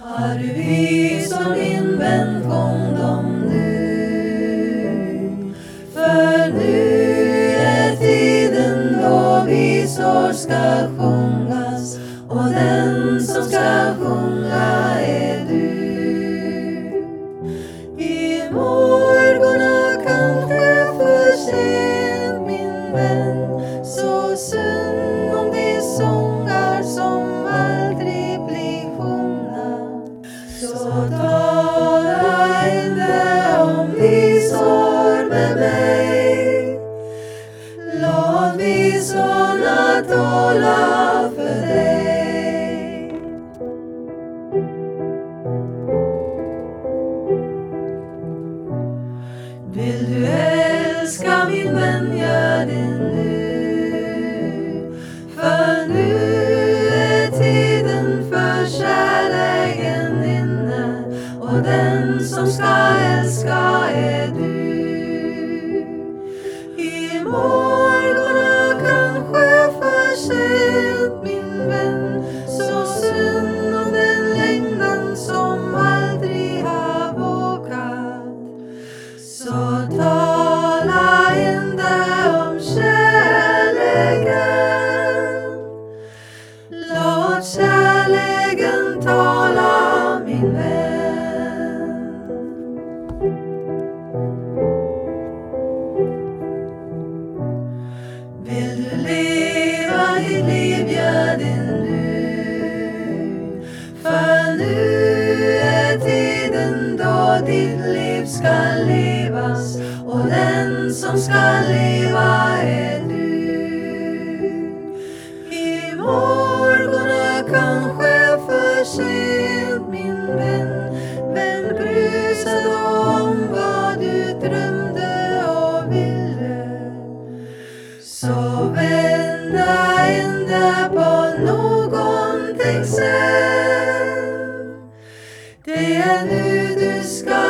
Har du vis om din vän, sjung dem nu. För nu är tiden då visor ska sjungas, och den som ska sjunga är du. I morgon kanske för sent, min vän, så synd om de sångar som aldrig blir sjungna. Så tala inte om visor med mig, låt visorna tala för dig. Vill du älska min vän, gör det nu. För nu är tiden för kärleken inne, och den som ska älska är du. I morgon kanske för sent, min vän, så synd om den längtan som aldrig har vågat. Så tala inte om kärleken, låt kärleken tala, min vän. Vill du leva ditt liv, gör det nu. För nu är tiden då ditt liv ska levas, och den som ska leva är du. I morgon kanske för sent, min vän, men bry sig då om vad du drömde och ville. Så vända inte på någonting sen, det är nu du ska